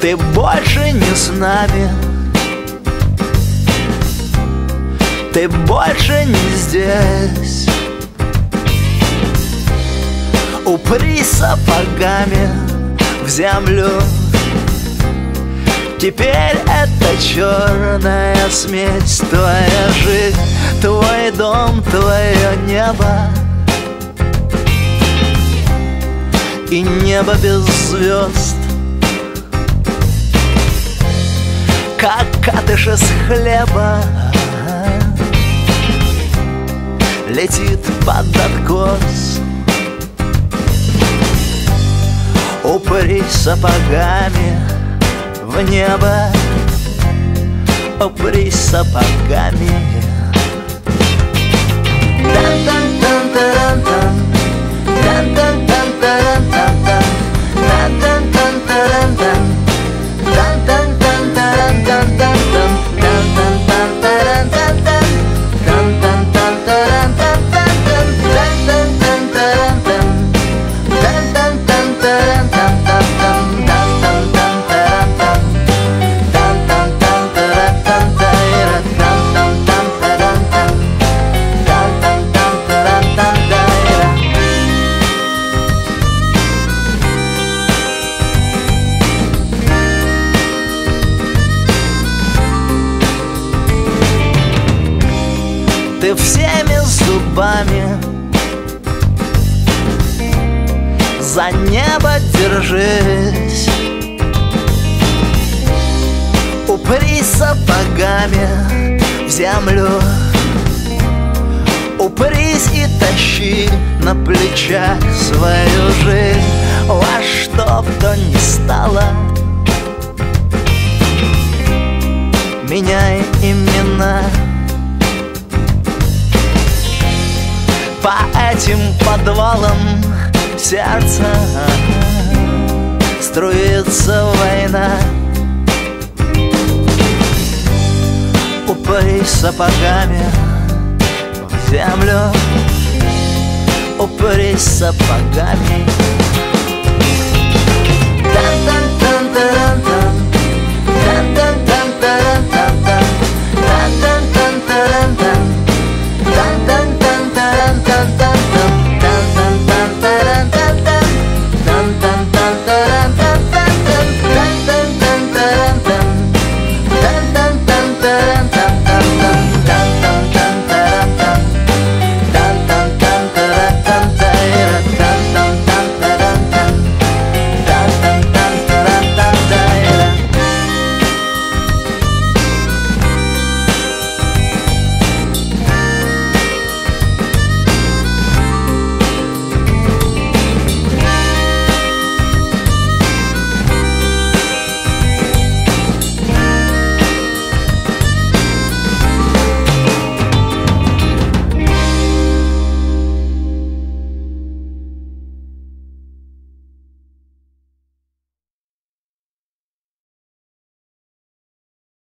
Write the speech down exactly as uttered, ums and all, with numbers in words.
Ты больше не с нами, ты больше не здесь. Упрись сапогами в землю. Теперь это черная смесь. Твоя жизнь, твой дом, твое небо. И небо без звезд, как катыш из хлеба, летит под откос. Упрись сапогами в небо, упрись сапогами. Ты всеми зубами за небо держись. Упрись сапогами в землю. Упрись и тащи на плечах свою жизнь. Во что б то ни стало, меняй имена. По этим подвалам сердца струится война. Упрись сапогами в землю, упрись сапогами.